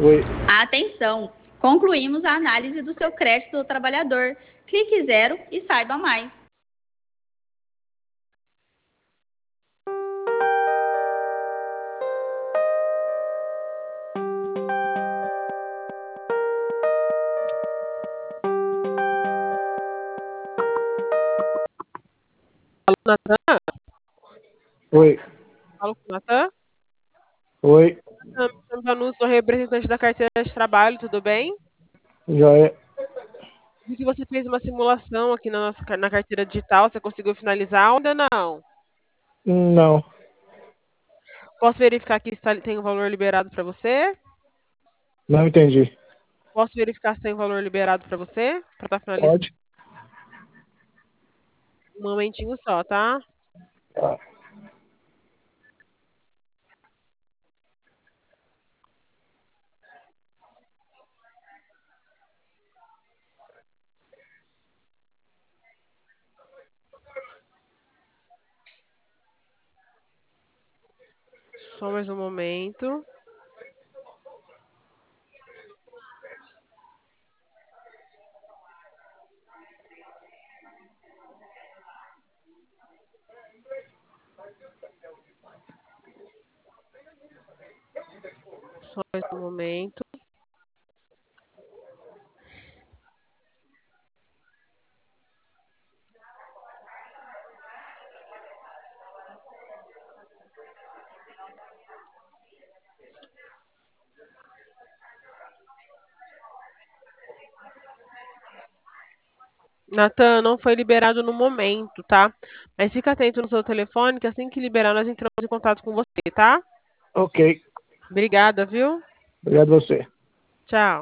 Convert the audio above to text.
Oi. Atenção! Concluímos a análise do seu crédito do trabalhador. Clique zero e saiba mais. Natan? Oi. Falo com o Natan? Oi. Estamos anúncio do representante da carteira de trabalho, tudo bem? Joia. Vi que você fez uma simulação aqui na carteira digital, você conseguiu finalizar ou ainda não? Não. Posso verificar aqui se tem o valor liberado para você? Não entendi. Posso verificar se tem o valor liberado para você? Para estar finalizando? Pode? Um momentinho só, tá? Tá. Só mais um momento. Só mais um momento. Natan, não foi liberado no momento, tá? Mas fica atento no seu telefone, que assim que liberar, nós entramos em contato com você, tá? Ok. Obrigada, viu? Obrigado a você. Tchau.